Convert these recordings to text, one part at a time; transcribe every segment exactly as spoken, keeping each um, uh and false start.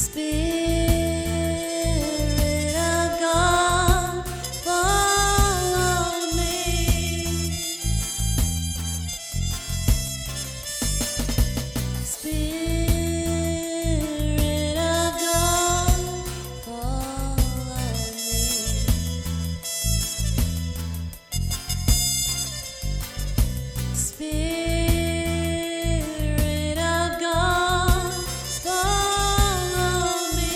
Spirit of God, follow me. Spirit of God, follow me. Spirit of God, follow me.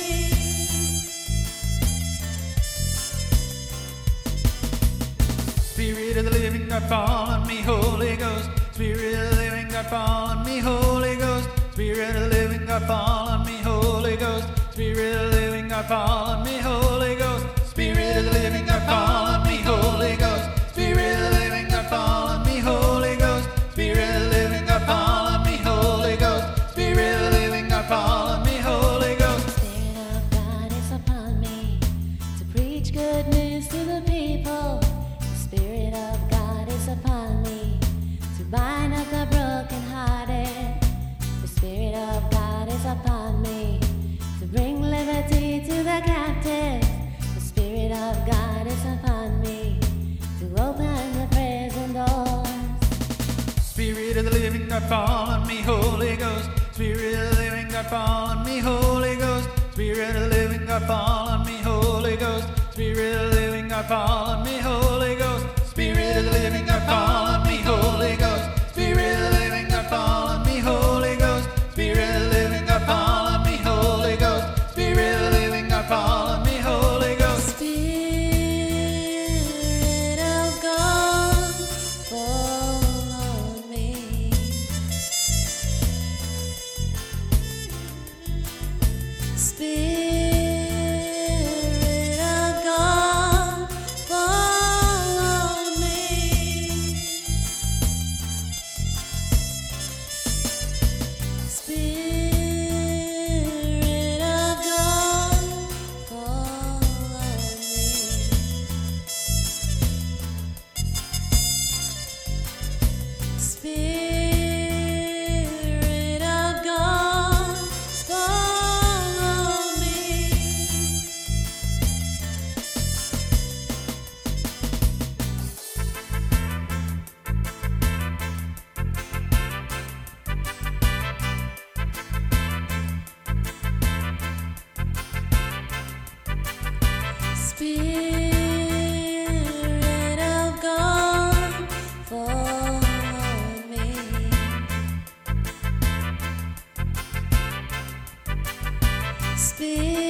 Spirit of the living God, fall on me, Holy Ghost. Spirit of the living God, fall on me, Holy Ghost. Spirit of the living God, fall on me, Holy Ghost. Spirit of the living God, fall on me, Holy Ghost. Spirit of the living God, fall on me, Holy Ghost. Spirit of the living God, fall on me, Holy Ghost. Spirit of the living God, fall on me, Holy Ghost. Spirit of the living God, fall on me, Holy Ghost. Spirit of God is upon me to preach good news to the people. The Spirit of God is upon me to bind up the brokenhearted. The Spirit of God is upon me to bring liberty to the captives. The Spirit of God is upon me to open the prison doors. Spirit of the living God, fall on me, Holy Ghost. Spirit of the living God, fall on me, Holy Ghost. Spirit of the living God, fall on me, Holy Ghost. Spirit of the living God, fall on me, Holy Ghost. Spirit of the living God, fall on me, Holy Ghost. Spirit of the living God, fall on me, Holy Ghost. Spirit of the living God, fall on me, Holy Ghost. Spirit of the living God, fall on me, Holy Ghost. Spirit of God, follow me. Spirit of God, follow me. Spirit of God, follow me. Spirit of God, follow me. Spirit of God, follow me. Spirit